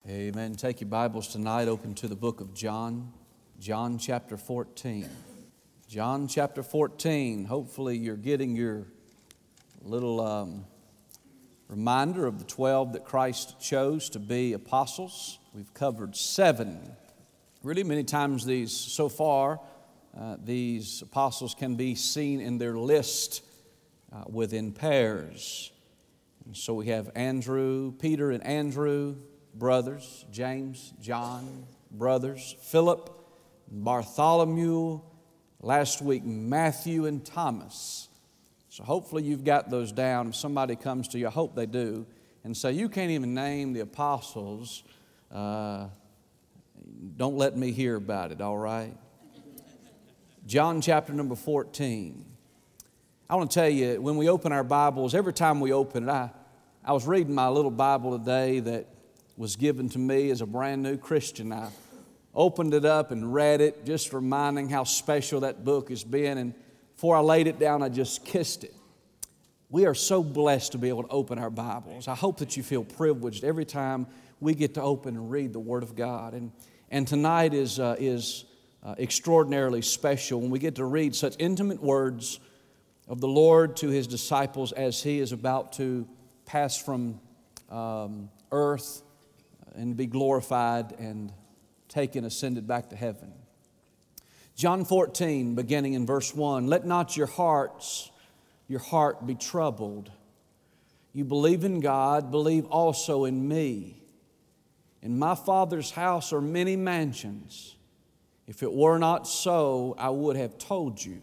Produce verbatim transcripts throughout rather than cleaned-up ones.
Amen. Take your Bibles tonight, open to the book of John, John chapter fourteen. John chapter fourteen. Hopefully you're getting your little um, reminder of the twelve that Christ chose to be apostles. We've covered seven. Really many times these, so far, uh, these apostles can be seen in their list uh, within pairs. And so we have Andrew, Peter and Andrew, brothers, James, John, brothers, Philip, Bartholomew, last week Matthew and Thomas. So hopefully you've got those down. If somebody comes to you, I hope they do, and say, you can't even name the apostles, uh, don't let me hear about it, all right? John chapter number fourteen. I want to tell you, when we open our Bibles, every time we open it, I, I was reading my little Bible today that was given to me as a brand new Christian. I opened it up and read it, just reminding how special that book has been. And before I laid it down, I just kissed it. We are so blessed to be able to open our Bibles. I hope that you feel privileged every time we get to open and read the Word of God. And, and tonight is, uh, is uh, extraordinarily special when we get to read such intimate words of the Lord to His disciples as He is about to pass from um, earth and be glorified and taken, ascended back to heaven. John fourteen, beginning in verse one, let not your hearts, your heart be troubled. You believe in God, believe also in me. In my Father's house are many mansions. If it were not so, I would have told you.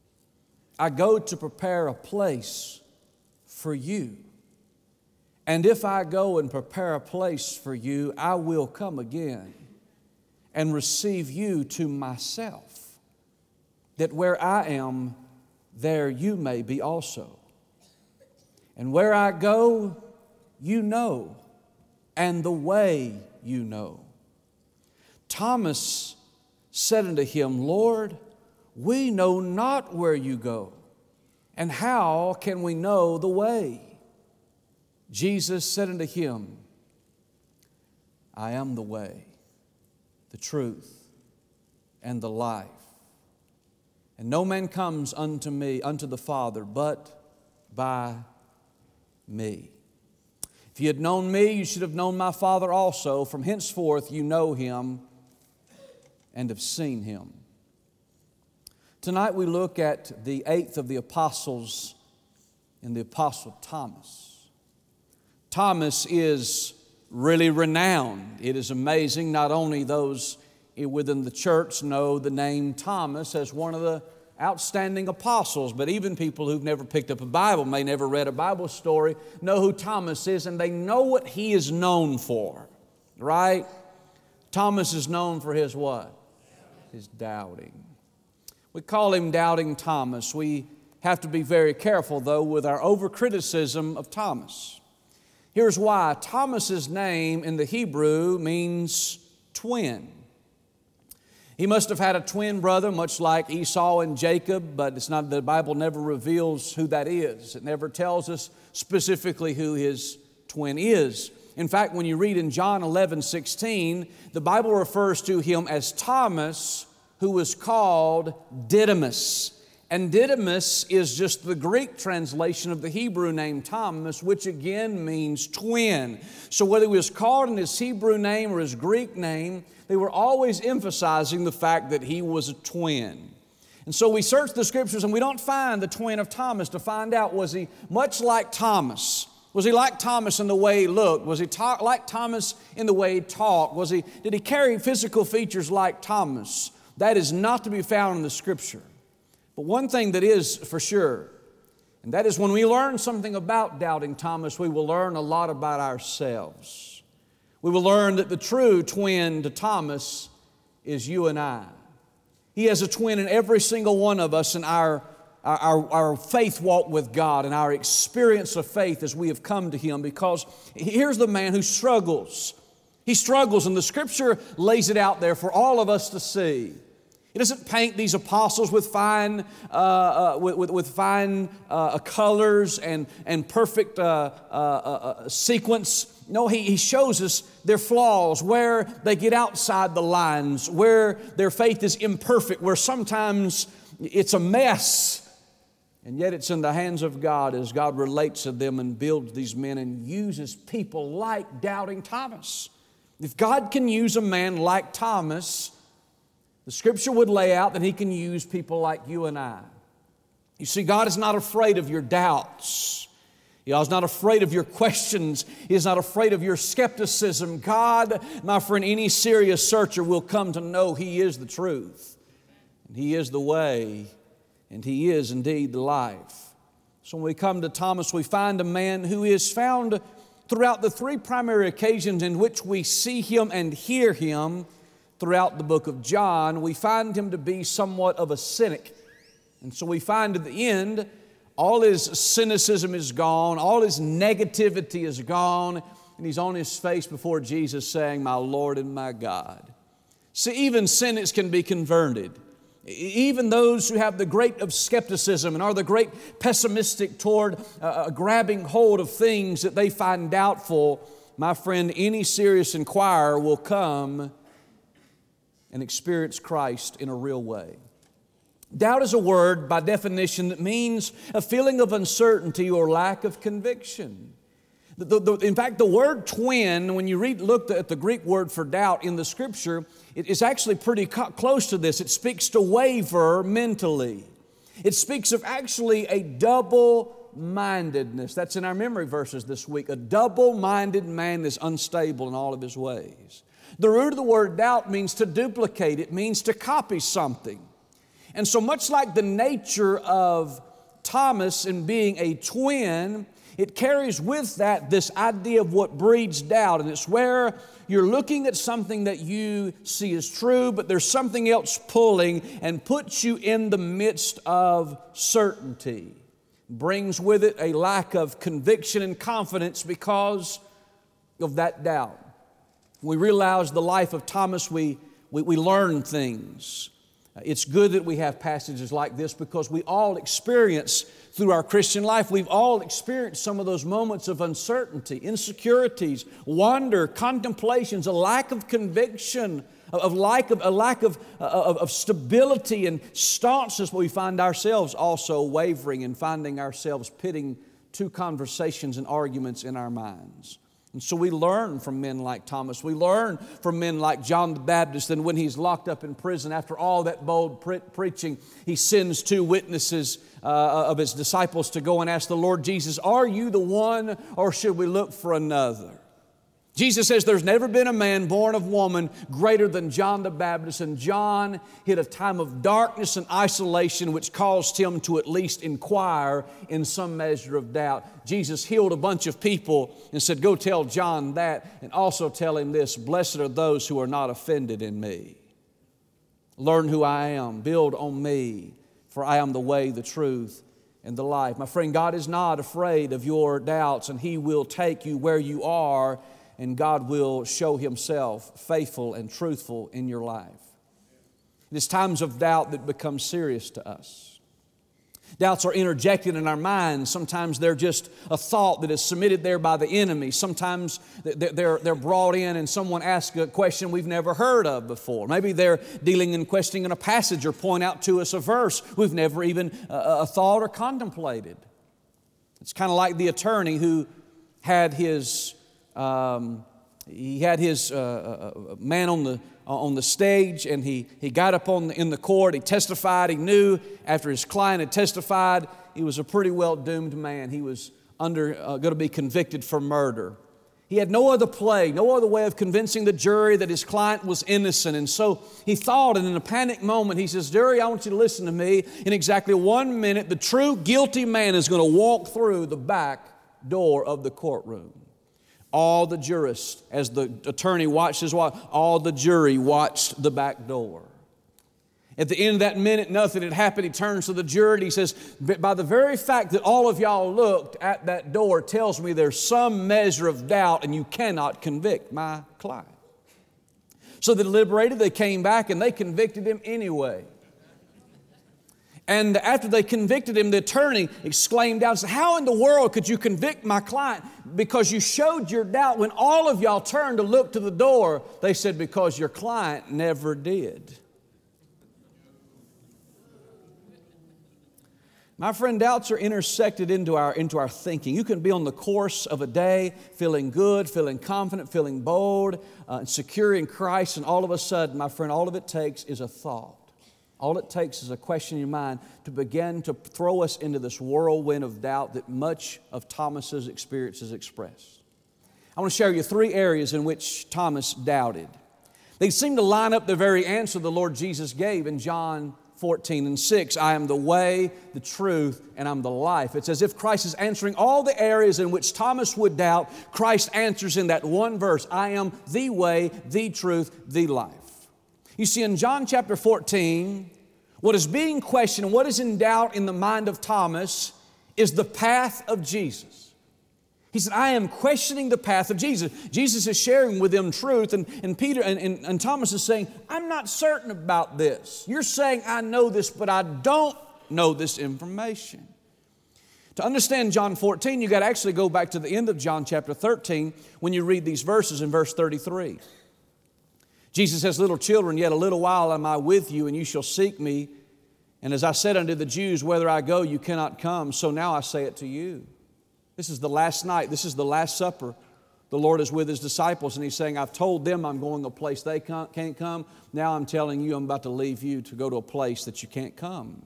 I go to prepare a place for you. And if I go and prepare a place for you, I will come again and receive you to myself, that where I am, there you may be also. And where I go, you know, and the way you know. Thomas said unto Him, Lord, we know not where you go, and how can we know the way? Jesus said unto him, I am the way, the truth, and the life. And no man comes unto me, unto the Father, but by me. If you had known me, you should have known my Father also. From henceforth you know Him and have seen Him. Tonight we look at the eighth of the apostles in the Apostle Thomas. Thomas is really renowned. It is amazing, not only those within the church know the name Thomas as one of the outstanding apostles, but even people who've never picked up a Bible, may never read a Bible story, know who Thomas is, and they know what he is known for, right? Thomas is known for his what? His doubting. We call him Doubting Thomas. We have to be very careful, though, with our overcriticism of Thomas. Here's why. Thomas's name in the Hebrew means twin. He must have had a twin brother, much like Esau and Jacob, but it's not, the Bible never reveals who that is. It never tells us specifically who his twin is. In fact, when you read in John eleven sixteen, the Bible refers to him as Thomas, who was called Didymus. And Didymus is just the Greek translation of the Hebrew name Thomas, which again means twin. So whether he was called in his Hebrew name or his Greek name, they were always emphasizing the fact that he was a twin. And so we search the Scriptures and we don't find the twin of Thomas to find out, was he much like Thomas? Was he like Thomas in the way he looked? Was he ta- like Thomas in the way he talked? Was he, did he carry physical features like Thomas? That is not to be found in the Scripture. But one thing that is for sure, and that is when we learn something about Doubting Thomas, we will learn a lot about ourselves. We will learn that the true twin to Thomas is you and I. He has a twin in every single one of us in our, our, our faith walk with God and our experience of faith as we have come to Him, because here's the man who struggles. He struggles, and the Scripture lays it out there for all of us to see. He doesn't paint these apostles with fine, uh, uh, with, with, with fine uh, colors and, and perfect uh, uh, uh, sequence No, he, he shows us their flaws, where they get outside the lines, where their faith is imperfect, where sometimes it's a mess. And yet it's in the hands of God as God relates to them and builds these men and uses people like doubting Thomas. If God can use a man like Thomas, the Scripture would lay out that He can use people like you and I. You see, God is not afraid of your doubts. He is not afraid of your questions. He is not afraid of your skepticism. God, my friend, any serious searcher will come to know He is the truth. And He is the way. And He is indeed the life. So when we come to Thomas, we find a man who is found throughout the three primary occasions in which we see Him and hear Him throughout the book of John. We find Him to be somewhat of a cynic. And so we find at the end, all his cynicism is gone, all his negativity is gone, and he's on his face before Jesus saying, "My Lord and my God." See, even cynics can be converted. Even those who have the great of skepticism and are the great pessimistic toward uh, grabbing hold of things that they find doubtful, my friend, any serious inquirer will come and experience Christ in a real way. Doubt is a word, by definition, that means a feeling of uncertainty or lack of conviction. The, the, the, in fact, the word twin, when you read, look at the Greek word for doubt in the Scripture, it is actually pretty co- close to this. It speaks to waver mentally. It speaks of actually a double-mindedness. That's in our memory verses this week. A double-minded man is unstable in all of his ways. The root of the word doubt means to duplicate. It means to copy something. And so much like the nature of Thomas in being a twin, it carries with that this idea of what breeds doubt. And it's where you're looking at something that you see as true, but there's something else pulling and puts you in the midst of certainty. Brings with it a lack of conviction and confidence because of that doubt. When we realize the life of Thomas, we, we, we learn things. It's good that we have passages like this because we all experience through our Christian life, we've all experienced some of those moments of uncertainty, insecurities, wonder, contemplations, a lack of conviction, of lack of, a lack of, of, of stability and staunchness, but we find ourselves also wavering and finding ourselves pitting two conversations and arguments in our minds. And so we learn from men like Thomas. We learn from men like John the Baptist. And when he's locked up in prison, after all that bold pre- preaching, he sends two witnesses uh, of his disciples to go and ask the Lord Jesus, "Are you the one, or should we look for another?" Jesus says there's never been a man born of woman greater than John the Baptist. And John hit a time of darkness and isolation which caused him to at least inquire in some measure of doubt. Jesus healed a bunch of people and said, "Go tell John that, and also tell him this, blessed are those who are not offended in me. Learn who I am, build on me, for I am the way, the truth, and the life." My friend, God is not afraid of your doubts, and He will take you where you are, and God will show Himself faithful and truthful in your life. It is times of doubt that become serious to us. Doubts are interjected in our minds. Sometimes they're just a thought that is submitted there by the enemy. Sometimes they're, they're brought in and someone asks a question we've never heard of before. Maybe they're dealing and questioning a passage or point out to us a verse we've never even uh, thought or contemplated. It's kind of like the attorney who had his Um, he had his uh, uh, man on the on the stage, and he he got up on the, in the court. He testified. He knew after his client had testified, he was a pretty well doomed man. He was under uh, going to be convicted for murder. He had no other play, no other way of convincing the jury that his client was innocent. And so he thought, and in a panic moment, he says, "Jury, I want you to listen to me. In exactly one minute, the true guilty man is going to walk through the back door of the courtroom." All the jurists, as the attorney watched his wife, all the jury watched the back door. At the end of that minute, nothing had happened. He turns to the jury and he says, "By the very fact that all of y'all looked at that door tells me there's some measure of doubt and you cannot convict my client." So they deliberated, they came back, and they convicted him anyway. And after they convicted him, the attorney exclaimed out, said, how in the world could you convict my client? Because you showed your doubt when all of y'all turned to look to the door. They said, because your client never did. My friend, doubts are intersected into our, into our thinking. You can be on the course of a day feeling good, feeling confident, feeling bold, uh, secure in Christ, and all of a sudden, my friend, all of it takes is a thought. All it takes is a question in your mind to begin to throw us into this whirlwind of doubt that much of Thomas's experiences express. I want to share with you three areas in which Thomas doubted. They seem to line up the very answer the Lord Jesus gave in John fourteen and six. I am the way, the truth, and I'm the life. It's as if Christ is answering all the areas in which Thomas would doubt. Christ answers in that one verse. I am the way, the truth, the life. You see, in John chapter fourteen, what is being questioned and what is in doubt in the mind of Thomas is the path of Jesus. He said, I am questioning the path of Jesus. Jesus is sharing with them truth, and, and Peter and, and, and Thomas is saying, I'm not certain about this. You're saying I know this, but I don't know this information. To understand John fourteen, you got to actually go back to the end of John chapter thirteen when you read these verses in verse thirty-three. Jesus says, little children, yet a little while am I with you, and you shall seek me. And as I said unto the Jews, whither I go, you cannot come. So now I say it to you. This is the last night. This is the Last Supper. The Lord is with His disciples, and He's saying, I've told them I'm going to a place they can't come. Now I'm telling you I'm about to leave you to go to a place that you can't come.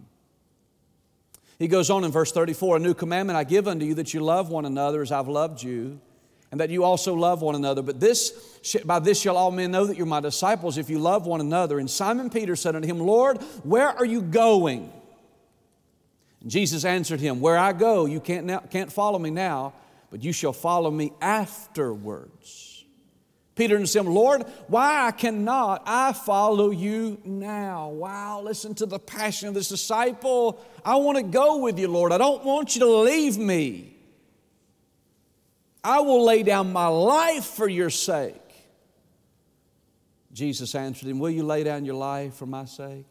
He goes on in verse thirty-four, a new commandment I give unto you, that you love one another as I've loved you, and that you also love one another. But this, by this shall all men know that you're my disciples, if you love one another. And Simon Peter said unto Him, Lord, where are you going? And Jesus answered him, where I go, you can't, now, can't follow me now, but you shall follow me afterwards. Peter answered him, Lord, why cannot I follow you now? Wow, listen to the passion of this disciple. I want to go with you, Lord. I don't want you to leave me. I will lay down my life for your sake. Jesus answered him, will you lay down your life for my sake?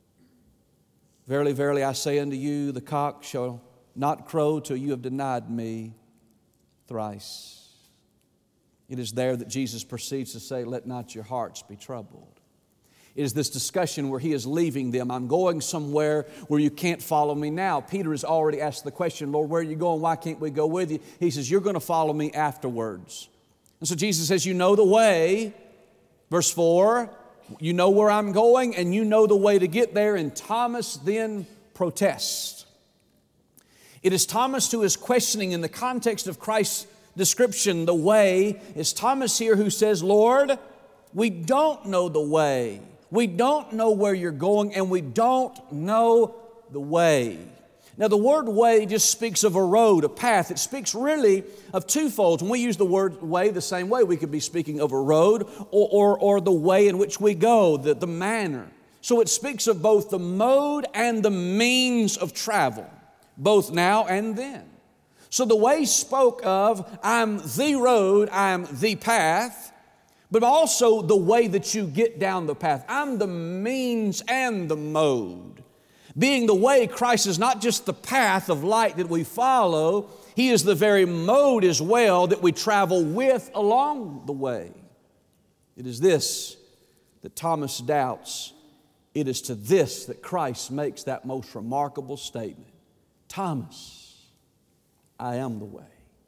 Verily, verily, I say unto you, the cock shall not crow till you have denied me thrice. It is there that Jesus proceeds to say, let not your hearts be troubled. It is this discussion where He is leaving them. I'm going somewhere where you can't follow me now. Peter has already asked the question, Lord, where are you going? Why can't we go with you? He says, you're going to follow me afterwards. And so Jesus says, you know the way. Verse four, you know where I'm going and you know the way to get there. And Thomas then protests. It is Thomas who is questioning in the context of Christ's description, the way. It's Thomas here who says, Lord, we don't know the way. We don't know where you're going, and we don't know the way. Now, the word way just speaks of a road, a path. It speaks really of twofold. When we use the word way the same way, we could be speaking of a road or, or, or the way in which we go, the, the manner. So it speaks of both the mode and the means of travel, both now and then. So the way spoke of, I'm the road, I'm the path, but also the way that you get down the path. I'm the means and the mode. Being the way, Christ is not just the path of light that we follow, He is the very mode as well that we travel with along the way. It is this that Thomas doubts. It is to this that Christ makes that most remarkable statement. Thomas, I am the way.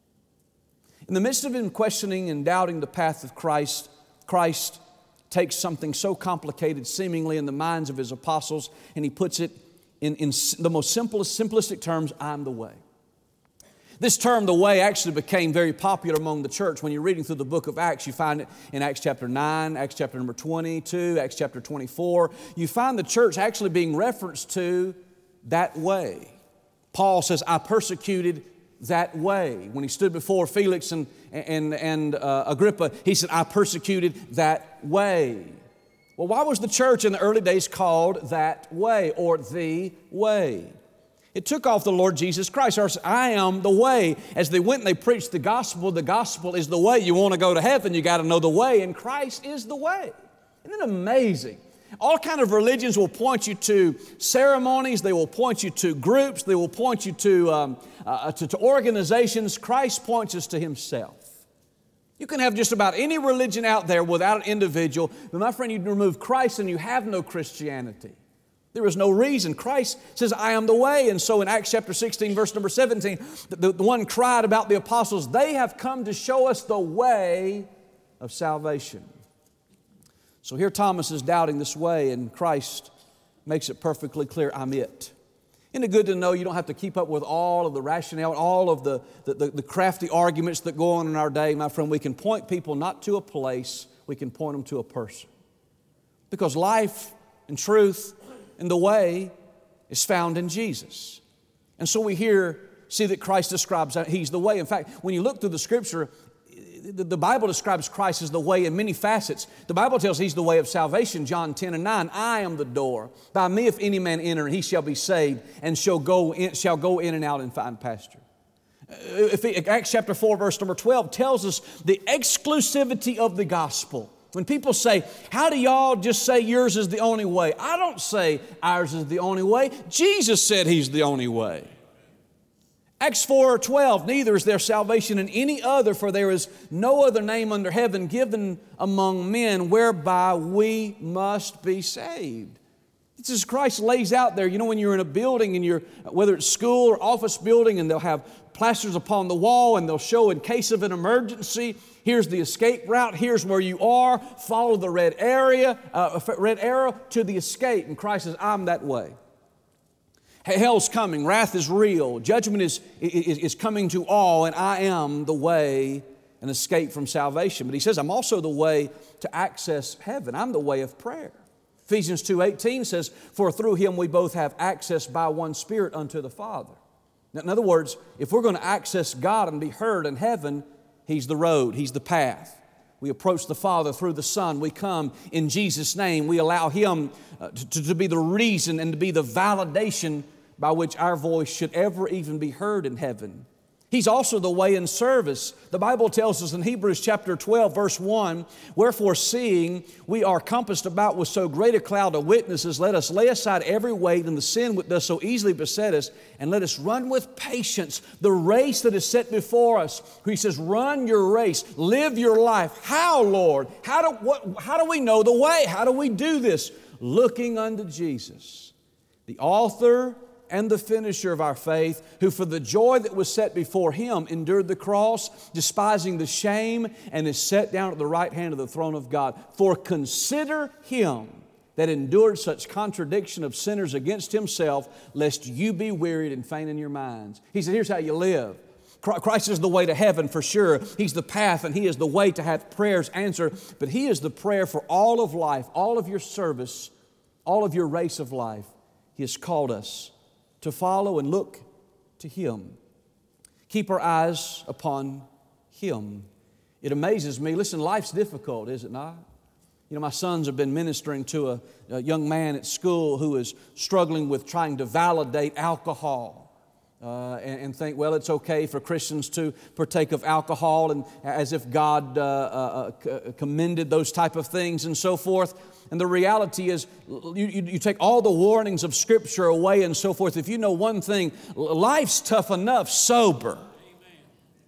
In the midst of him questioning and doubting the path of Christ, Christ takes something so complicated seemingly in the minds of His apostles, and He puts it in, in the most simplest, simplistic terms, I'm the way. This term, the way, actually became very popular among the church. When you're reading through the book of Acts, you find it in Acts chapter nine, Acts chapter number twenty-two, Acts chapter twenty-four. You find the church actually being referenced to that way. Paul says, I persecuted that way. When he stood before Felix and, and, and uh, Agrippa, he said, I persecuted that way. Well, why was the church in the early days called that way or the way? It took off the Lord Jesus Christ. Or, I am the way. As they went and they preached the gospel, the gospel is the way. You want to go to heaven, you got to know the way, and Christ is the way. Isn't it amazing All kind of religions will point you to ceremonies. They will point you to groups. They will point you to, um, uh, to, to organizations. Christ points us to Himself. You can have just about any religion out there without an individual, but my friend, you remove Christ and you have no Christianity. There is no reason. Christ says, I am the way. And so in Acts chapter sixteen, verse number seventeen, the, the one cried about the apostles, they have come to show us the way of salvation. So here Thomas is doubting this way, and Christ makes it perfectly clear, I'm it. Isn't it good to know you don't have to keep up with all of the rationale, all of the, the, the, the crafty arguments that go on in our day, my friend? We can point people not to a place, we can point them to a person. Because life and truth and the way is found in Jesus. And so we here see that Christ describes that He's the way. In fact, when you look through the Scripture, the Bible describes Christ as the way in many facets. The Bible tells He's the way of salvation, John ten and nine. I am the door. By me if any man enter, he shall be saved, and shall go in, shall go in and out and find pasture. If Acts chapter four, verse number twelve tells us the exclusivity of the gospel. When people say, how do y'all just say yours is the only way? I don't say ours is the only way. Jesus said He's the only way. Acts four twelve, neither is there salvation in any other, for there is no other name under heaven given among men whereby we must be saved. This is Christ lays out there, you know, when you're in a building and you're, whether it's school or office building, and they'll have plasters upon the wall and they'll show in case of an emergency, here's the escape route, here's where you are, follow the red area, uh, red arrow to the escape. And Christ says, I'm that way. Hell's coming, wrath is real, judgment is, is, is coming to all, and I am the way and escape from salvation. But He says, I'm also the way to access heaven. I'm the way of prayer. Ephesians two eighteen says, for through Him we both have access by one Spirit unto the Father. Now, in other words, if we're going to access God and be heard in heaven, He's the road, He's the path. We approach the Father through the Son. We come in Jesus' name. We allow Him uh, to, to be the reason and to be the validation by which our voice should ever even be heard in heaven. He's also the way in service. The Bible tells us in Hebrews chapter twelve, verse one, wherefore seeing we are compassed about with so great a cloud of witnesses, let us lay aside every weight and the sin which does so easily beset us, and let us run with patience the race that is set before us. He says, run your race, live your life. How, Lord? How do, what, how do we know the way? How do we do this? Looking unto Jesus, the author and the finisher of our faith, who for the joy that was set before Him endured the cross, despising the shame, and is set down at the right hand of the throne of God. For consider Him that endured such contradiction of sinners against Himself, lest you be wearied and faint in your minds. He said, here's how you live. Christ is the way to heaven for sure. He's the path, and He is the way to have prayers answered. But He is the prayer for all of life, all of your service, all of your race of life. He has called us to follow and look to Him. Keep our eyes upon Him. It amazes me. Listen, life's difficult, is it not? You know, my sons have been ministering to a, a young man at school who is struggling with trying to validate alcohol. Uh, and, and think, well, it's okay for Christians to partake of alcohol, and as if God uh, uh, uh, commended those type of things and so forth. And the reality is, you, you, you take all the warnings of Scripture away and so forth. If you know one thing, life's tough enough sober. Amen.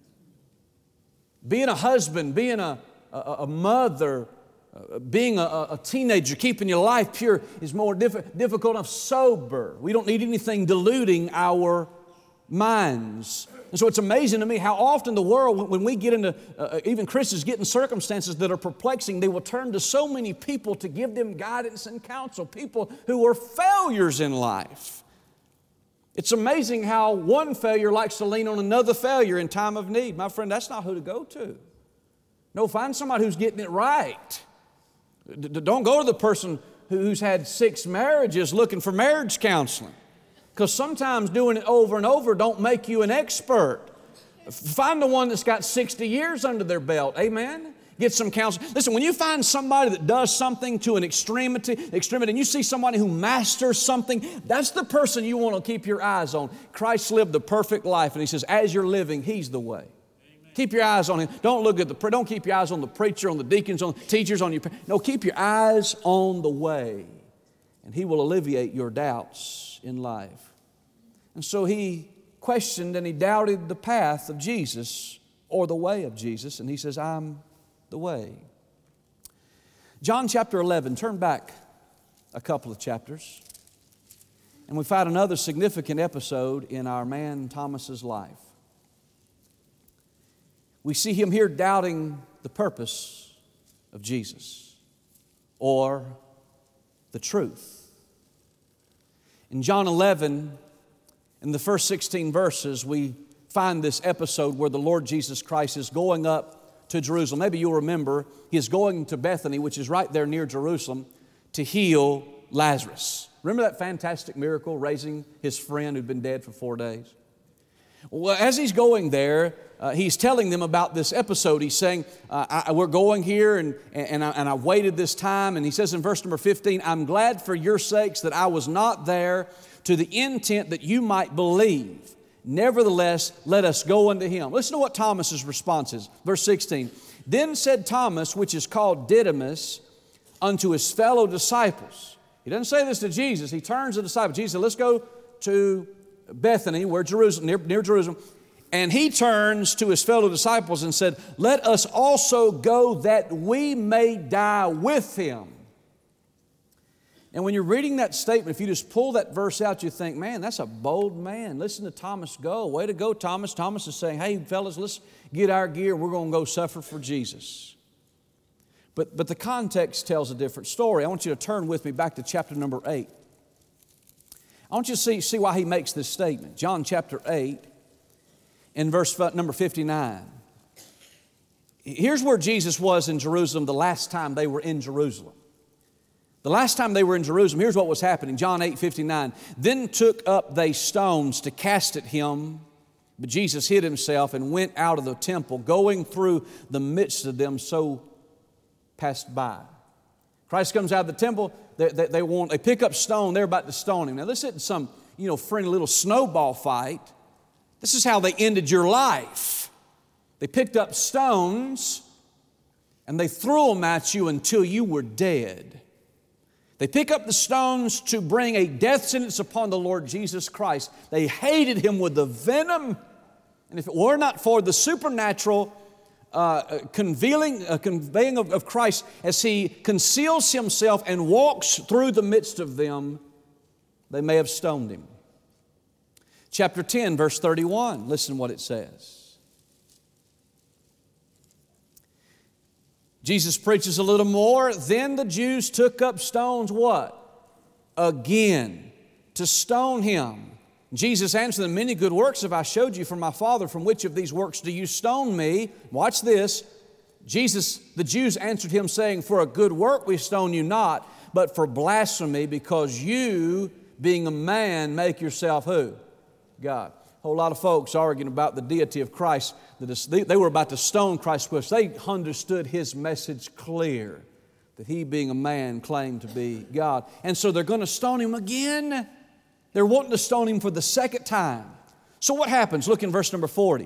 Being a husband, being a, a, a mother, uh, being a, a teenager, keeping your life pure is more diff- difficult enough sober. We don't need anything diluting our minds. And so it's amazing to me how often the world, when we get into, uh, even Christians get in circumstances that are perplexing, they will turn to so many people to give them guidance and counsel, people who are failures in life. It's amazing how one failure likes to lean on another failure in time of need. My friend, that's not who to go to. No, find somebody who's getting it right. D- don't go to the person who's had six marriages looking for marriage counseling. Because sometimes doing it over and over don't make you an expert. Find the one that's got sixty years under their belt. Amen? Get some counsel. Listen, when you find somebody that does something to an extremity, extremity, and you see somebody who masters something, that's the person you want to keep your eyes on. Christ lived the perfect life, and He says, as you're living, He's the way. Amen. Keep your eyes on Him. Don't look at the, don't keep your eyes on the preacher, on the deacons, on the teachers, on your, no, keep your eyes on the way. And He will alleviate your doubts in life. And so he questioned and he doubted the path of Jesus or the way of Jesus. And he says, I'm the way. John chapter eleven, turn back a couple of chapters. And we find another significant episode in our man Thomas's life. We see him here doubting the purpose of Jesus or the truth. In John eleven, in the first sixteen verses, we find this episode where the Lord Jesus Christ is going up to Jerusalem. Maybe you'll remember, he is going to Bethany, which is right there near Jerusalem, to heal Lazarus. Remember that fantastic miracle, raising his friend who'd been dead for four days? Well, as he's going there, uh, he's telling them about this episode. He's saying, uh, I, we're going here and, and, I, and I waited this time. And he says in verse number fifteen, I'm glad for your sakes that I was not there, to the intent that you might believe. Nevertheless, let us go unto him. Listen to what Thomas's response is. Verse sixteen, then said Thomas, which is called Didymus, unto his fellow disciples. He doesn't say this to Jesus. He turns to the disciples. Jesus said, let's go to Bethany, where Jerusalem, near, near Jerusalem. And he turns to his fellow disciples and said, let us also go that we may die with him. And when you're reading that statement, if you just pull that verse out, you think, man, that's a bold man. Listen to Thomas go. Way to go, Thomas. Thomas is saying, hey, fellas, let's get our gear. We're going to go suffer for Jesus. But, but the context tells a different story. I want you to turn with me back to chapter number eight. I want you to see, see why he makes this statement. John chapter eight, in verse number fifty-nine. Here's where Jesus was in Jerusalem the last time they were in Jerusalem. The last time they were in Jerusalem, here's what was happening. John eight fifty-nine. Then took up they stones to cast at him, but Jesus hid himself and went out of the temple, going through the midst of them, so passed by. Christ comes out of the temple, they, they, they want, they pick up stone, they're about to stone him. Now this isn't some, you know, friendly little snowball fight. This is how they ended your life. They picked up stones and they threw them at you until you were dead. They pick up the stones to bring a death sentence upon the Lord Jesus Christ. They hated him with the venom. And if it were not for the supernatural uh, conveying, uh, conveying of, of Christ as he conceals himself and walks through the midst of them, they may have stoned him. Chapter ten, verse thirty-one, listen what it says. Jesus preaches a little more. Then the Jews took up stones, what? Again, to stone him. Jesus answered them, many good works have I showed you from my Father. From which of these works do you stone me? Watch this. Jesus, the Jews answered him, saying, for a good work we stone you not, but for blasphemy, because you, being a man, make yourself who? God. A whole lot of folks arguing about the deity of Christ. They were about to stone Christ because they understood his message clear, that he being a man claimed to be God. And so they're going to stone him again. They're wanting to stone him for the second time. So what happens? Look in verse number forty.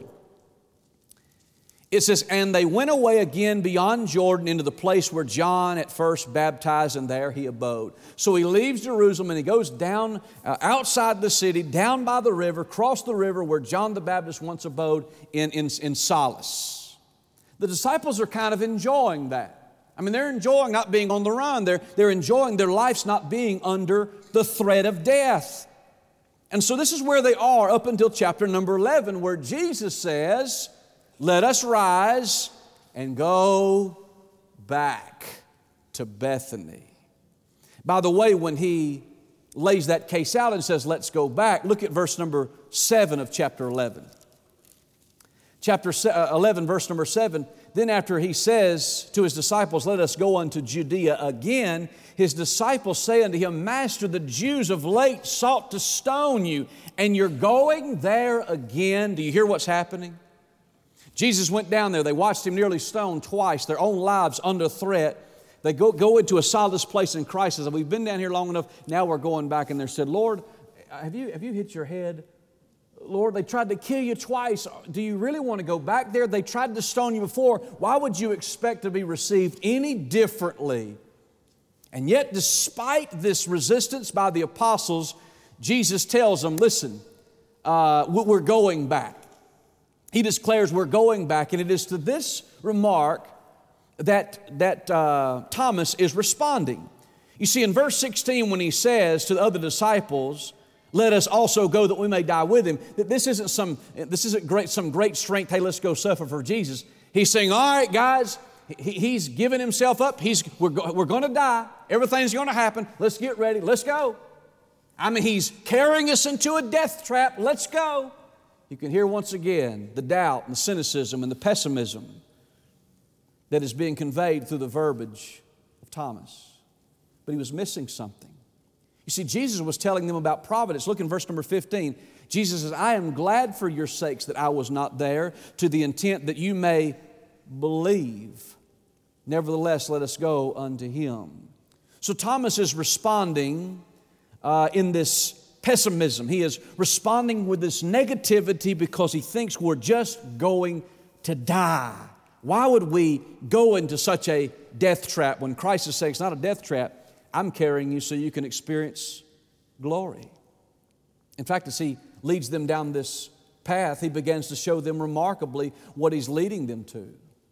It says, and they went away again beyond Jordan into the place where John at first baptized, and there he abode. So he leaves Jerusalem and he goes down uh, outside the city, down by the river, across the river where John the Baptist once abode in, in, in Solace. The disciples are kind of enjoying that. I mean, they're enjoying not being on the run. They're, they're enjoying their lives not being under the threat of death. And so this is where they are up until chapter number eleven, where Jesus says, let us rise and go back to Bethany. By the way, when he lays that case out and says, let's go back, look at verse number seven of chapter eleven. Chapter eleven, verse number seven, then after he says to his disciples, let us go unto Judea again, his disciples say unto him, Master, the Jews of late sought to stone you, and you're going there again. Do you hear what's happening? Jesus went down there. They watched him nearly stoned twice, their own lives under threat. They go, go into a solid place in Christ. Says, we've been down here long enough. Now we're going back. And they said, Lord, have you, have you hit your head? Lord, they tried to kill you twice. Do you really want to go back there? They tried to stone you before. Why would you expect to be received any differently? And yet, despite this resistance by the apostles, Jesus tells them, listen, uh, we're going back. He declares we're going back. And it is to this remark that, that uh, Thomas is responding. You see, in verse sixteen, when he says to the other disciples, let us also go that we may die with him, that this isn't some, this isn't great, some great strength, hey, let's go suffer for Jesus. He's saying, all right, guys, he, he's given himself up. He's, we're, we're going to die. Everything's going to happen. Let's get ready. Let's go. I mean, he's carrying us into a death trap. Let's go. You can hear once again the doubt and the cynicism and the pessimism that is being conveyed through the verbiage of Thomas. But he was missing something. You see, Jesus was telling them about providence. Look in verse number fifteen. Jesus says, I am glad for your sakes that I was not there, to the intent that you may believe. Nevertheless, let us go unto him. So Thomas is responding uh, in this pessimism. He is responding with this negativity because he thinks we're just going to die. Why would we go into such a death trap when Christ is saying it's not a death trap? I'm carrying you so you can experience glory. In fact, as he leads them down this path, he begins to show them remarkably what he's leading them to.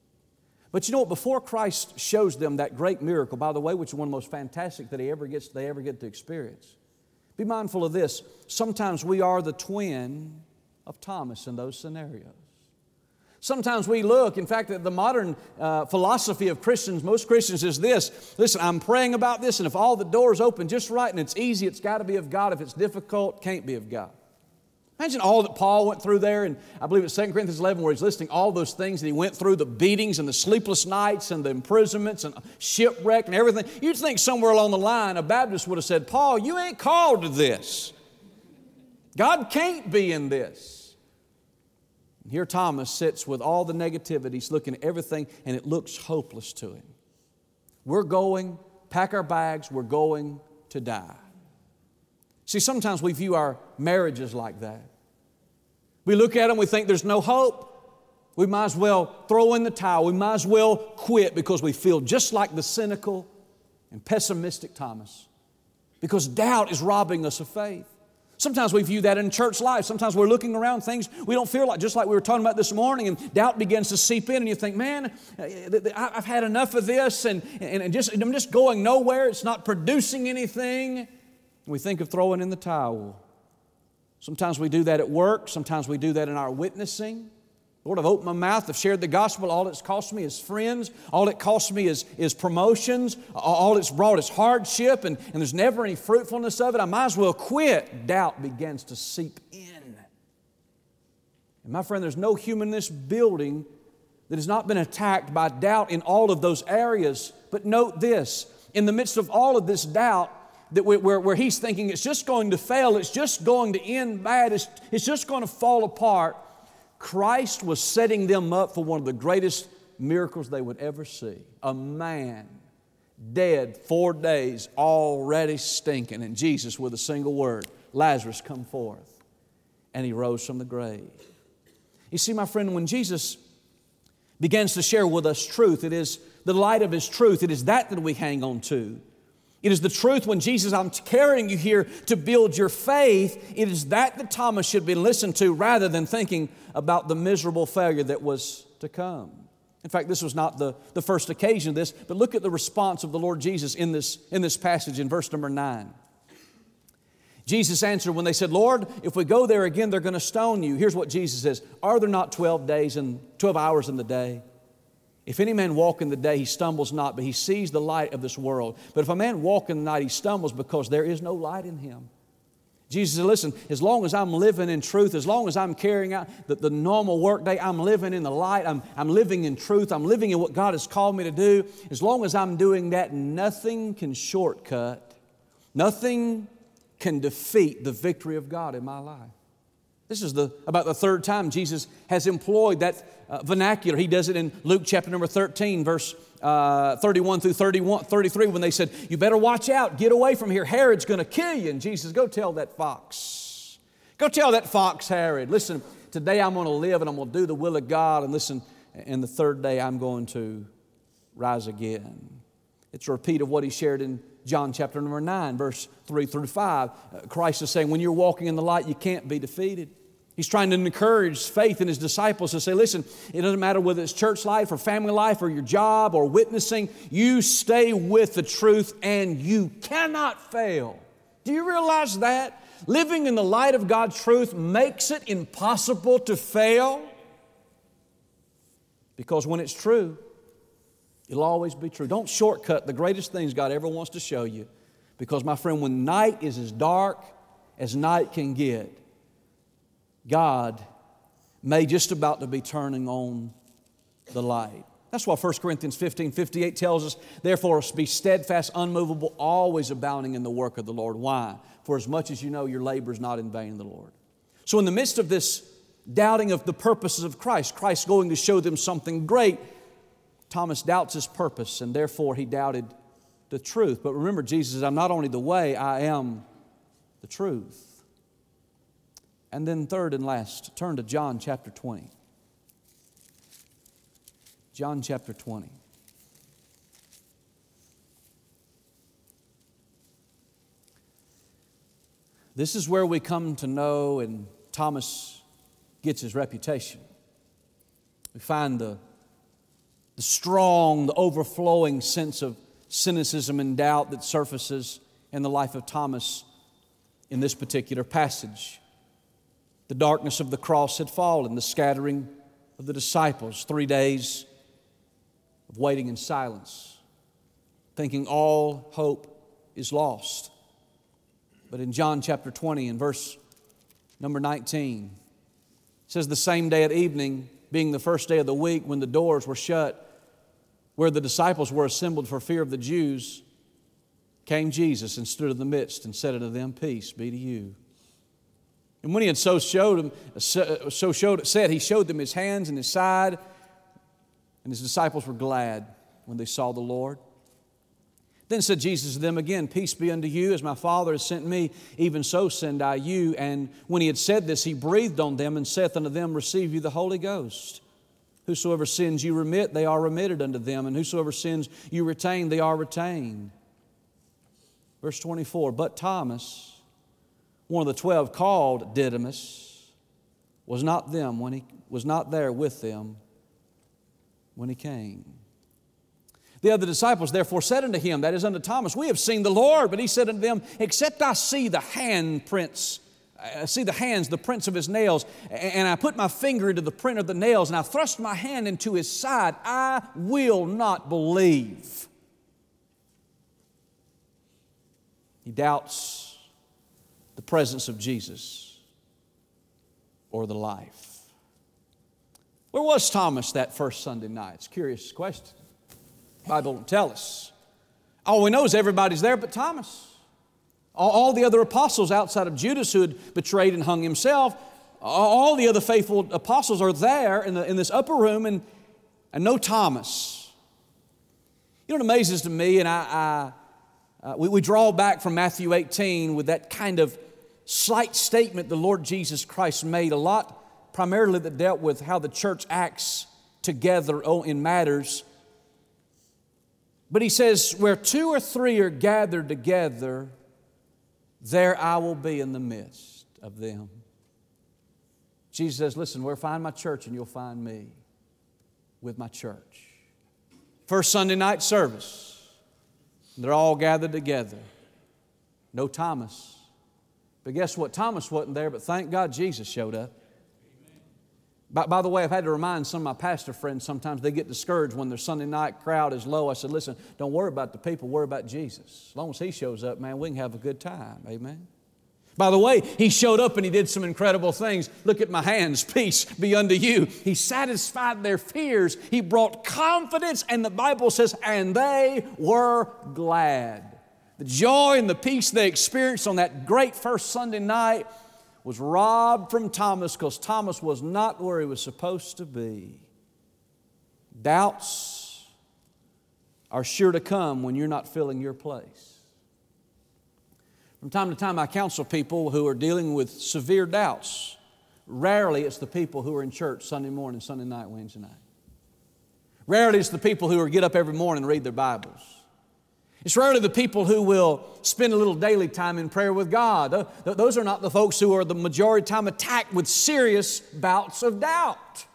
But you know what? Before Christ shows them that great miracle, by the way, which is one of the most fantastic that he ever gets, they ever get to experience, be mindful of this. Sometimes we are the twin of Thomas in those scenarios. Sometimes we look, in fact, the modern uh, philosophy of Christians, most Christians is this, listen, I'm praying about this, and if all the doors open just right and it's easy, it's got to be of God. If it's difficult, can't be of God. Imagine all that Paul went through there, and I believe it's Second Corinthians eleven where he's listing all those things that he went through, the beatings and the sleepless nights and the imprisonments and shipwreck and everything. You'd think somewhere along the line a Baptist would have said, Paul, you ain't called to this. God can't be in this. Here Thomas sits with all the negativity. He's looking at everything, and it looks hopeless to him. We're going, pack our bags, we're going to die. See, sometimes we view our marriages like that. We look at them, we think there's no hope. We might as well throw in the towel. We might as well quit because we feel just like the cynical and pessimistic Thomas. Because doubt is robbing us of faith. Sometimes we view that in church life. Sometimes we're looking around things we don't feel like, just like we were talking about this morning, and doubt begins to seep in, and you think, man, I've had enough of this, and, and just, I'm just going nowhere. It's not producing anything. We think of throwing in the towel. Sometimes we do that at work. Sometimes we do that in our witnessing. Lord, I've opened my mouth, I've shared the gospel. All it's cost me is friends. All it cost me is, is promotions. All it's brought is hardship, and, and there's never any fruitfulness of it. I might as well quit. Doubt begins to seep in. And my friend, there's no human in this building that has not been attacked by doubt in all of those areas. But note this, in the midst of all of this doubt, that where, where he's thinking it's just going to fail, it's just going to end bad, it's, it's just going to fall apart, Christ was setting them up for one of the greatest miracles they would ever see. A man dead four days, already stinking, and Jesus with a single word, Lazarus, come forth. And he rose from the grave. You see, my friend, when Jesus begins to share with us truth, it is the light of His truth. It is that that we hang on to. It is the truth when Jesus, I'm carrying you here to build your faith. It is that that Thomas should be listened to rather than thinking about the miserable failure that was to come. In fact, this was not the, the first occasion of this, but look at the response of the Lord Jesus in this, in this passage in verse number nine. Jesus answered when they said, Lord, if we go there again, they're going to stone you. Here's what Jesus says, are there not twelve days and twelve hours in the day? If any man walk in the day, he stumbles not, but he sees the light of this world. But if a man walk in the night, he stumbles because there is no light in him. Jesus said, listen, as long as I'm living in truth, as long as I'm carrying out the, the normal work day, I'm living in the light, I'm, I'm living in truth, I'm living in what God has called me to do. As long as I'm doing that, nothing can shortcut, nothing can defeat the victory of God in my life. This is the, about the third time Jesus has employed that uh, vernacular. He does it in Luke chapter number thirteen, verse uh, thirty-one through thirty-one, thirty-three, when they said, you better watch out, get away from here. Herod's going to kill you. And Jesus, go tell that fox. Go tell that fox Herod, listen, today I'm going to live and I'm going to do the will of God, and listen, and the third day I'm going to rise again. It's a repeat of what he shared in John chapter number nine, verse three through five. Uh, Christ is saying, when you're walking in the light, you can't be defeated. He's trying to encourage faith in His disciples to say, listen, it doesn't matter whether it's church life or family life or your job or witnessing, you stay with the truth and you cannot fail. Do you realize that? Living in the light of God's truth makes it impossible to fail. Because when it's true, it'll always be true. Don't shortcut the greatest things God ever wants to show you. Because, my friend, when night is as dark as night can get, God may just about to be turning on the light. That's why First Corinthians fifteen fifty-eight tells us, therefore, be steadfast, unmovable, always abounding in the work of the Lord. Why? For as much as you know your labor is not in vain in the Lord. So in the midst of this doubting of the purposes of Christ, Christ going to show them something great, Thomas doubts His purpose, and therefore he doubted the truth. But remember, Jesus says, I'm not only the way, I am the truth. And then third and last, turn to John chapter twenty. John chapter twenty. This is where we come to know, and Thomas gets his reputation. We find the, the strong, the overflowing sense of cynicism and doubt that surfaces in the life of Thomas in this particular passage. The darkness of the cross had fallen, the scattering of the disciples, three days of waiting in silence, thinking all hope is lost. But in John chapter twenty and verse number nineteen, it says, the same day at evening, being the first day of the week, when the doors were shut, where the disciples were assembled for fear of the Jews, came Jesus and stood in the midst and said unto them, peace be to you. And when he had so showed them, so showed, said, he showed them his hands and his side, and his disciples were glad when they saw the Lord. Then said Jesus to them again, peace be unto you, as my Father has sent me, even so send I you. And when he had said this, he breathed on them and saith unto them, receive you the Holy Ghost. Whosoever sins you remit, they are remitted unto them, and whosoever sins you retain, they are retained. Verse twenty-four, but Thomas, one of the twelve, called Didymus, was not them when he was not there with them when he came. The other disciples therefore said unto him, that is unto Thomas, we have seen the Lord. But he said unto them, except I see the hand prints, I see the hands, the prints of his nails, and I put my finger into the print of the nails, and I thrust my hand into his side, I will not believe. He doubts the presence of Jesus or the life. Where was Thomas that first Sunday night? It's a curious question. The Bible won't tell us. All we know is everybody's there but Thomas. All, all the other apostles outside of Judas, who had betrayed and hung himself, all the other faithful apostles are there in, the, in this upper room, and, and no Thomas. You know what amazes to me, and I, I uh, we, we draw back from Matthew eighteen with that kind of slight statement the Lord Jesus Christ made, a lot primarily that dealt with how the church acts together in matters. But he says, where two or three are gathered together, there I will be in the midst of them. Jesus says, listen, where find my church and you'll find me with my church. First Sunday night service, they're all gathered together. No Thomas. But guess what? Thomas wasn't there, but thank God Jesus showed up. By, by the way, I've had to remind some of my pastor friends sometimes they get discouraged when their Sunday night crowd is low. I said, listen, don't worry about the people, worry about Jesus. As long as He shows up, man, we can have a good time. Amen. By the way, He showed up and He did some incredible things. Look at my hands, peace be unto you. He satisfied their fears. He brought confidence, and the Bible says, and they were glad. The joy and the peace they experienced on that great first Sunday night was robbed from Thomas because Thomas was not where he was supposed to be. Doubts are sure to come when you're not filling your place. From time to time, I counsel people who are dealing with severe doubts. Rarely it's the people who are in church Sunday morning, Sunday night, Wednesday night. Rarely it's the people who are get up every morning and read their Bibles. It's rarely the people who will spend a little daily time in prayer with God. Those are not the folks who are the majority of the time attacked with serious bouts of doubt.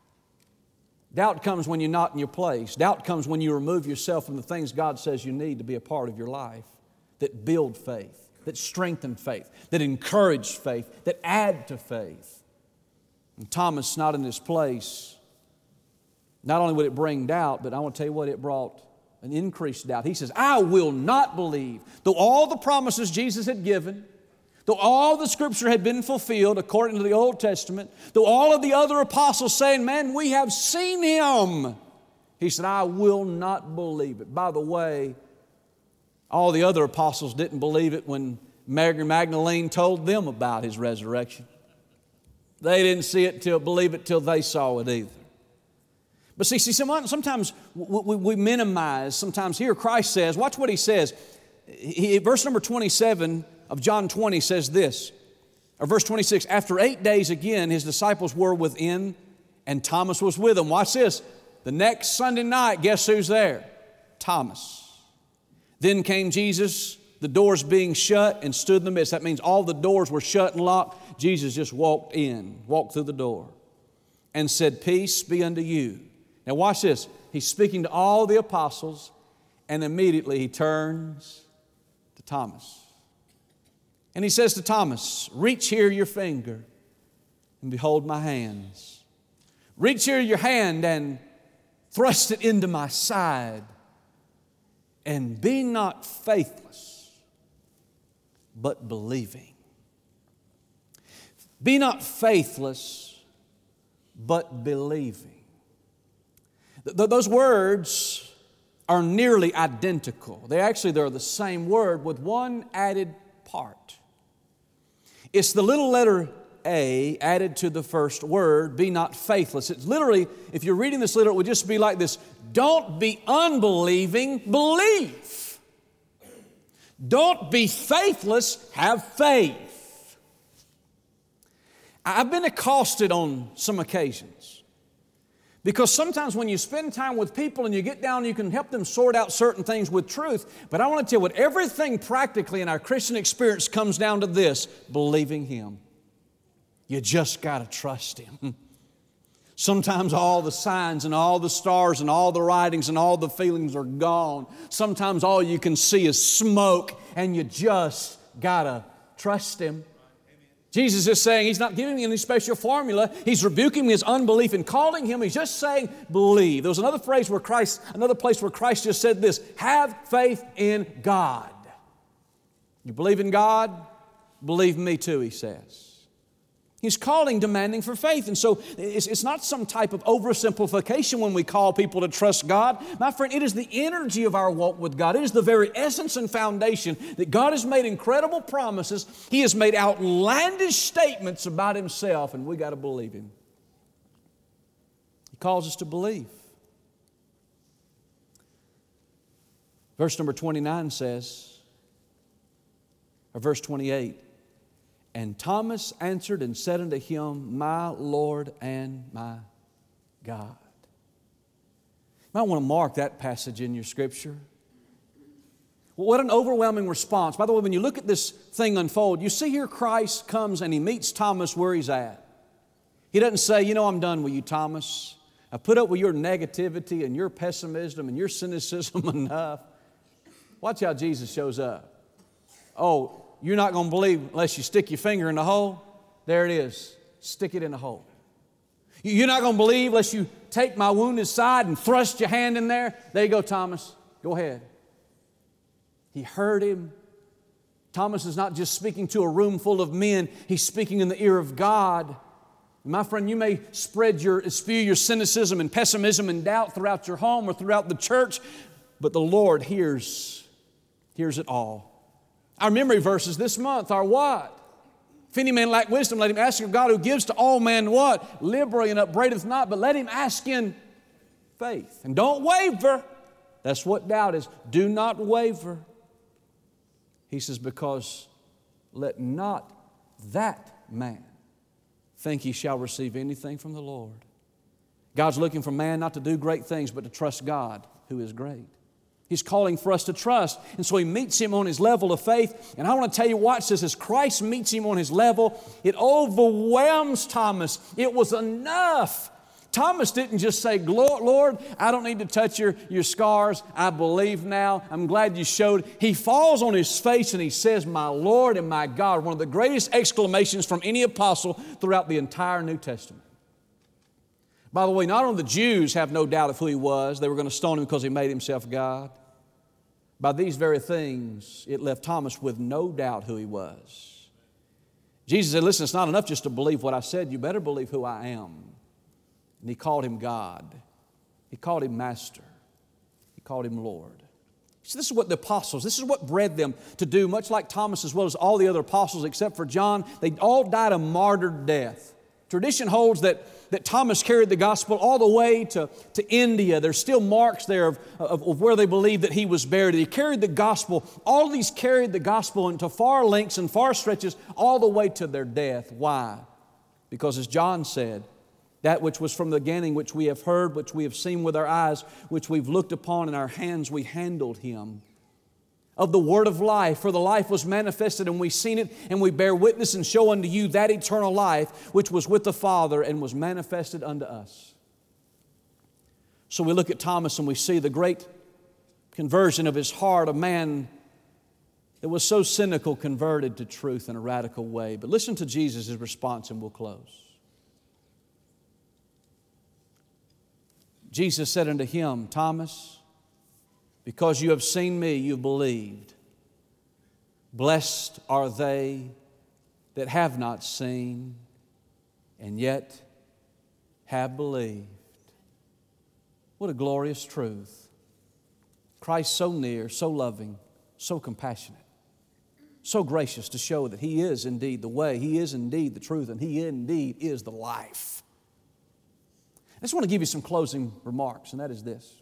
Doubt comes when you're not in your place. Doubt comes when you remove yourself from the things God says you need to be a part of your life that build faith, that strengthen faith, that encourage faith, that add to faith. And Thomas, not in this place, not only would it bring doubt, but I want to tell you what, it brought an increased doubt. He says, I will not believe. Though all the promises Jesus had given, though all the Scripture had been fulfilled according to the Old Testament, though all of the other apostles saying, man, we have seen Him. He said, I will not believe it. By the way, all the other apostles didn't believe it when Mary Magdalene told them about His resurrection. They didn't see it till believe it till they saw it either. But see, see sometimes we, we minimize, sometimes here Christ says, watch what He says. He, verse number twenty-seven of John twenty says this, or verse twenty-six, after eight days again His disciples were within and Thomas was with them. Watch this. The next Sunday night, guess who's there? Thomas. Then came Jesus, the doors being shut, and stood in the midst. That means all the doors were shut and locked. Jesus just walked in, walked through the door, and said, peace be unto you. Now watch this. He's speaking to all the apostles, and immediately He turns to Thomas. And He says to Thomas, reach here your finger and behold my hands. Reach here your hand and thrust it into my side. And be not faithless, but believing. Be not faithless, but believing. Th- those words are nearly identical. They actually, they're the same word with one added part. It's the little letter A added to the first word, be not faithless. It's literally, if you're reading this letter, it would just be like this. Don't be unbelieving, believe. Don't be faithless, have faith. I've been accosted on some occasions because sometimes when you spend time with people and you get down, you can help them sort out certain things with truth. But I want to tell you what, everything practically in our Christian experience comes down to this, believing Him. You just got to trust Him. Sometimes all the signs and all the stars and all the writings and all the feelings are gone. Sometimes all you can see is smoke and you just got to trust Him. Jesus is saying He's not giving me any special formula. He's rebuking his unbelief and calling him. He's just saying, believe. There was another phrase where Christ, another place where Christ just said this, have faith in God. You believe in God? Believe me too, He says. He's calling, demanding for faith. And so it's, it's not some type of oversimplification when we call people to trust God. My friend, it is the energy of our walk with God. It is the very essence and foundation that God has made incredible promises. He has made outlandish statements about Himself, and we got to believe Him. He calls us to believe. Verse number twenty-nine says, or verse twenty-eight, and Thomas answered and said unto Him, my Lord and my God. You might want to mark that passage in your Scripture. Well, what an overwhelming response. By the way, when you look at this thing unfold, you see here Christ comes and He meets Thomas where he's at. He doesn't say, you know, I'm done with you, Thomas. I put up with your negativity and your pessimism and your cynicism enough. Watch how Jesus shows up. Oh, you're not going to believe unless you stick your finger in the hole. There it is. Stick it in the hole. You're not going to believe unless you take my wounded side and thrust your hand in there. There you go, Thomas. Go ahead. He heard him. Thomas is not just speaking to a room full of men. He's speaking in the ear of God. My friend, you may spread your, spew your cynicism and pessimism and doubt throughout your home or throughout the church, but the Lord hears, hears it all. Our memory verses this month are what? If any man lack wisdom, let him ask of God who gives to all men what? Liberally and upbraideth not, but let him ask in faith. And don't waver. That's what doubt is. Do not waver. He says, because let not that man think he shall receive anything from the Lord. God's looking for man not to do great things, but to trust God, who is great. He's calling for us to trust, and so He meets him on his level of faith. And I want to tell you, watch this, as Christ meets him on his level, it overwhelms Thomas. It was enough. Thomas didn't just say, Lord, I don't need to touch your, your scars. I believe now. I'm glad you showed. He falls on his face and he says, my Lord and my God, one of the greatest exclamations from any apostle throughout the entire New Testament. By the way, not only the Jews have no doubt of who He was, they were going to stone Him because He made Himself God. By these very things, it left Thomas with no doubt who He was. Jesus said, listen, it's not enough just to believe what I said. You better believe who I am. And He called Him God. He called Him Master. He called Him Lord. So this is what the apostles, this is what bred them to do, much like Thomas as well as all the other apostles except for John. They all died a martyred death. Tradition holds that, that Thomas carried the gospel all the way to, to India. There's still marks there of, of, of where they believe that he was buried. He carried the gospel. All of these carried the gospel into far lengths and far stretches all the way to their death. Why? Because as John said, that which was from the beginning, which we have heard, which we have seen with our eyes, which we've looked upon in our hands, we handled Him. Of the word of life, for the life was manifested, and we've seen it, and we bear witness and show unto you that eternal life which was with the Father and was manifested unto us. So we look at Thomas and we see the great conversion of his heart, a man that was so cynical converted to truth in a radical way. But listen to Jesus' response and we'll close. Jesus said unto him, Thomas, because you have seen me, you have believed. Blessed are they that have not seen and yet have believed. What a glorious truth. Christ so near, so loving, so compassionate, so gracious to show that He is indeed the way, He is indeed the truth, and He indeed is the life. I just want to give you some closing remarks, and that is this.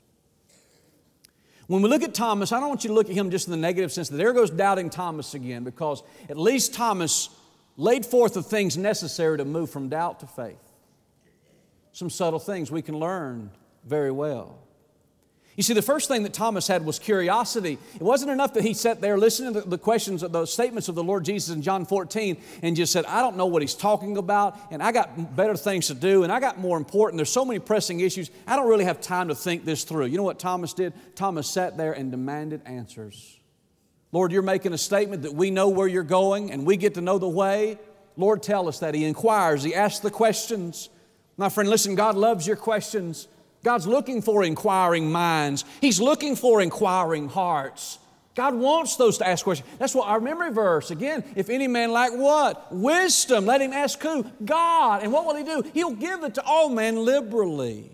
When we look at Thomas, I don't want you to look at him just in the negative sense that there goes doubting Thomas again, because at least Thomas laid forth the things necessary to move from doubt to faith. Some subtle things we can learn very well. You see, the first thing that Thomas had was curiosity. It wasn't enough that he sat there listening to the questions of those statements of the Lord Jesus in John fourteen and just said, I don't know what He's talking about, and I got better things to do, and I got more important. There's so many pressing issues. I don't really have time to think this through. You know what Thomas did? Thomas sat there and demanded answers. Lord, You're making a statement that we know where You're going, and we get to know the way. Lord, tell us that. He inquires. He asks the questions. My friend, listen, God loves your questions. God's looking for inquiring minds. He's looking for inquiring hearts. God wants those to ask questions. That's what our memory verse, again, if any man lack what? Wisdom. Let him ask who? God. And what will He do? He'll give it to all men liberally.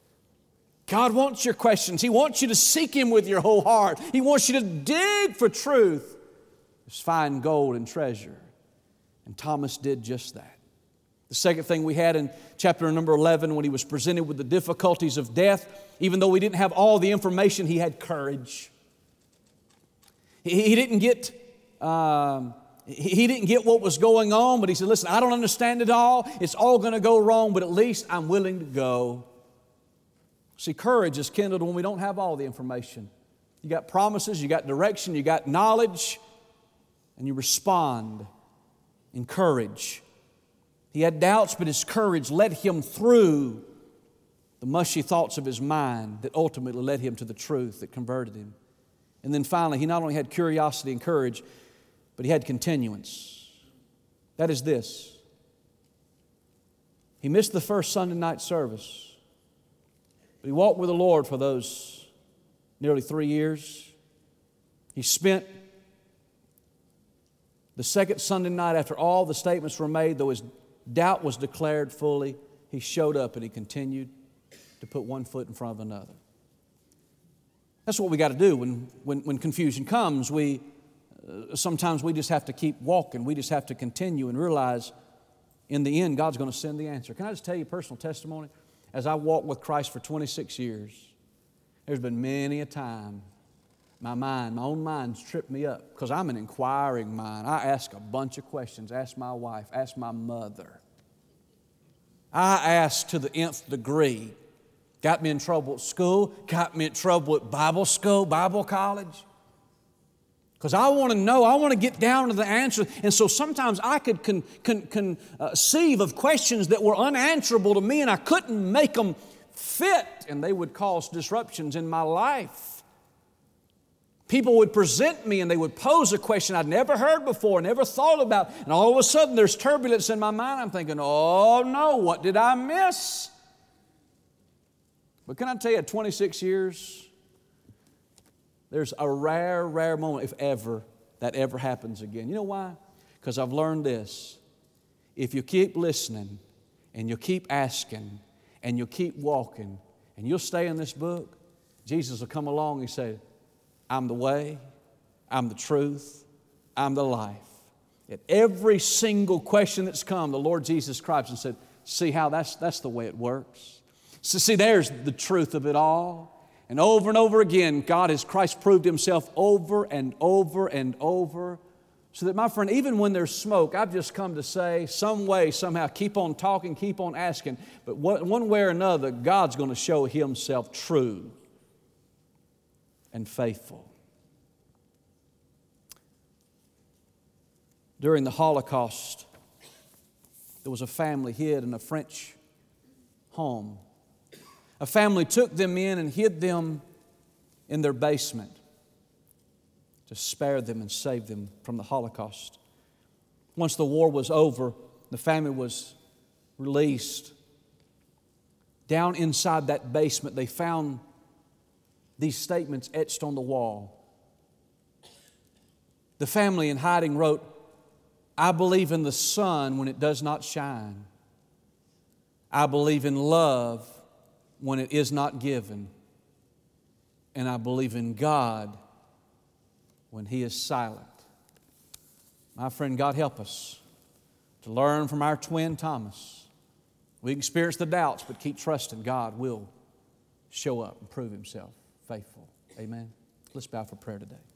God wants your questions. He wants you to seek Him with your whole heart. He wants you to dig for truth. Just find gold and treasure. And Thomas did just that. The second thing we had in chapter number eleven, when he was presented with the difficulties of death, even though he didn't have all the information, he had courage. He, he didn't get um, he didn't get what was going on, but he said, listen, I don't understand it all. It's all going to go wrong, but at least I'm willing to go. See, courage is kindled when we don't have all the information. You got promises, you got direction, you got knowledge, and you respond in courage. He had doubts, but his courage led him through the mushy thoughts of his mind that ultimately led him to the truth that converted him. And then finally, he not only had curiosity and courage, but he had continuance. That is this. He missed the first Sunday night service, but he walked with the Lord for those nearly three years. He spent the second Sunday night after all the statements were made, though his doubt was declared fully, he showed up and he continued to put one foot in front of another. That's what we got to do when, when, when confusion comes. We, uh, sometimes we just have to keep walking. We just have to continue and realize in the end, God's going to send the answer. Can I just tell you a personal testimony? As I walked with Christ for twenty-six years, there's been many a time My mind, my own mind's tripped me up because I'm an inquiring mind. I ask a bunch of questions. Ask my wife, ask my mother. I ask to the nth degree. Got me in trouble at school, got me in trouble at Bible school, Bible college. Because I want to know, I want to get down to the answer. And so sometimes I could con, con, conceive of questions that were unanswerable to me and I couldn't make them fit, and they would cause disruptions in my life. People would present me and they would pose a question I'd never heard before, never thought about, and all of a sudden there's turbulence in my mind. I'm thinking, oh no, what did I miss? But can I tell you, at twenty-six years, there's a rare, rare moment, if ever, that ever happens again. You know why? Because I've learned this. If you keep listening and you keep asking and you'll keep walking and you'll stay in this book, Jesus will come along and say, I'm the way, I'm the truth, I'm the life. At every single question that's come, the Lord Jesus Christ and said, see how that's, that's the way it works. So see, there's the truth of it all. And over and over again, God has, Christ proved Himself over and over and over. So that, my friend, even when there's smoke, I've just come to say, some way, somehow, keep on talking, keep on asking. But one way or another, God's going to show Himself true and faithful. During the Holocaust, there was a family hid in a French home. A family took them in and hid them in their basement to spare them and save them from the Holocaust. Once the war was over, the family was released. Down inside that basement, they found these statements etched on the wall. The family in hiding wrote, I believe in the sun when it does not shine. I believe in love when it is not given. And I believe in God when He is silent. My friend, God help us to learn from our twin Thomas. We experience the doubts, but keep trusting God will show up and prove Himself faithful. Amen. Let's bow for prayer today.